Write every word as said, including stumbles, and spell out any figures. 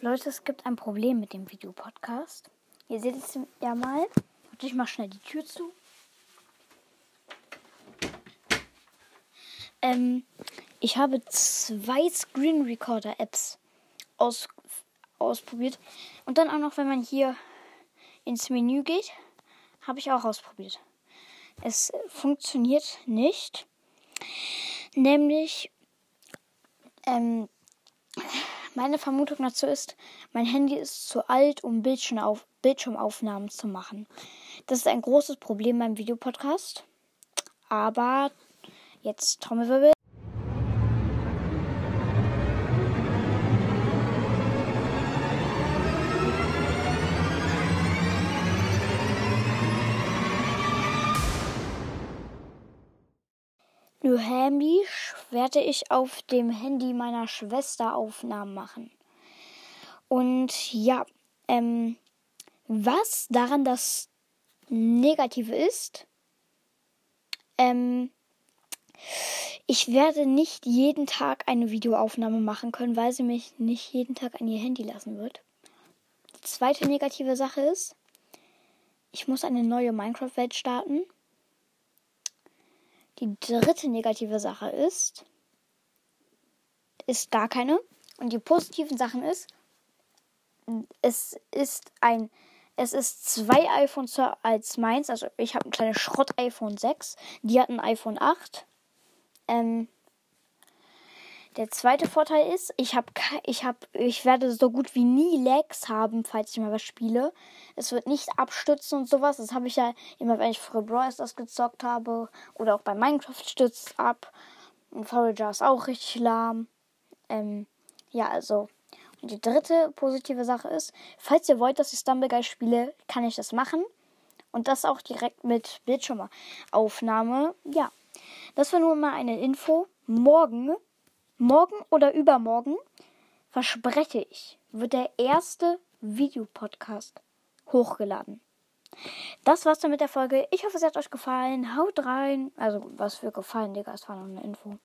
Leute, es gibt ein Problem mit dem Videopodcast. Ihr seht es ja mal. Und ich mache schnell die Tür zu. Ähm, ich habe zwei Screen Recorder Apps aus, ausprobiert. Und dann auch noch, wenn man hier ins Menü geht, habe ich auch ausprobiert. Es funktioniert nicht. Nämlich, ähm, meine Vermutung dazu ist, mein Handy ist zu alt, um Bildschirmauf- Bildschirmaufnahmen zu machen. Das ist ein großes Problem beim Videopodcast. Aber jetzt Trommelwirbel. Nämlich werde ich auf dem Handy meiner Schwester Aufnahmen machen. Und ja, ähm, was daran das Negative ist, ähm, ich werde nicht jeden Tag eine Videoaufnahme machen können, weil sie mich nicht jeden Tag an ihr Handy lassen wird. Die zweite negative Sache ist, ich muss eine neue Minecraft-Welt starten. Die dritte negative Sache ist, ist gar keine. Und die positiven Sachen ist, es ist ein, es ist zwei iPhones als meins. Also ich habe ein kleines Schrott-iPhone sechs. Die hat ein iPhone acht. Ähm, der zweite Vorteil ist, ich habe, ich habe, ich werde so gut wie nie Lags haben, falls ich mal was spiele. Es wird nicht abstürzen und sowas. Das habe ich ja immer, wenn ich früher Brawl Stars gezockt habe. Oder auch bei Minecraft stürzt es ab. Und Forager ist auch richtig lahm. Ähm, ja, also. Und die dritte positive Sache ist, falls ihr wollt, dass ich Stumbleguy spiele, kann ich das machen. Und das auch direkt mit Bildschirmaufnahme. Ja, das war nur mal eine Info. Morgen, morgen oder übermorgen, verspreche ich, wird der erste Videopodcast hochgeladen. Das war's dann mit der Folge. Ich hoffe, es hat euch gefallen. Haut rein. Also, was für gefallen, Digga. Es war noch eine Info.